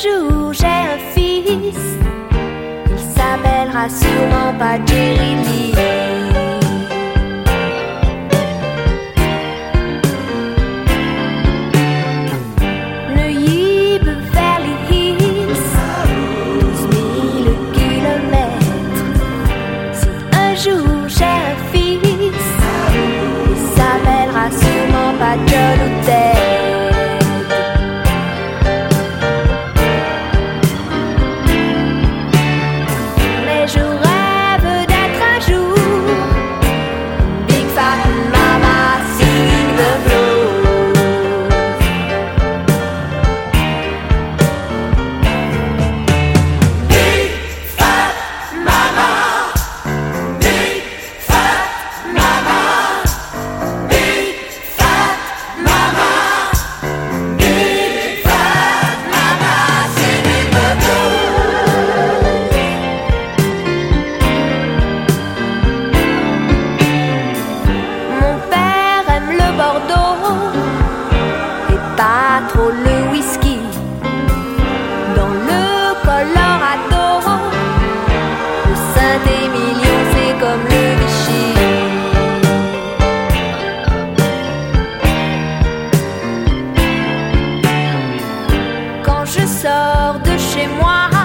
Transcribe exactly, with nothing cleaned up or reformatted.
jour j'ai un fils, il s'appellera sûrement pas Jerry Lee. Le Yib vers les hills, douze mille kilomètres. Si un jour j'ai un fils, il s'appellera sûrement pas John ou Ted. Pas trop le whisky. Dans le Colorado, le Saint-Émilion c'est comme le Vichy. Quand je sors de chez moi,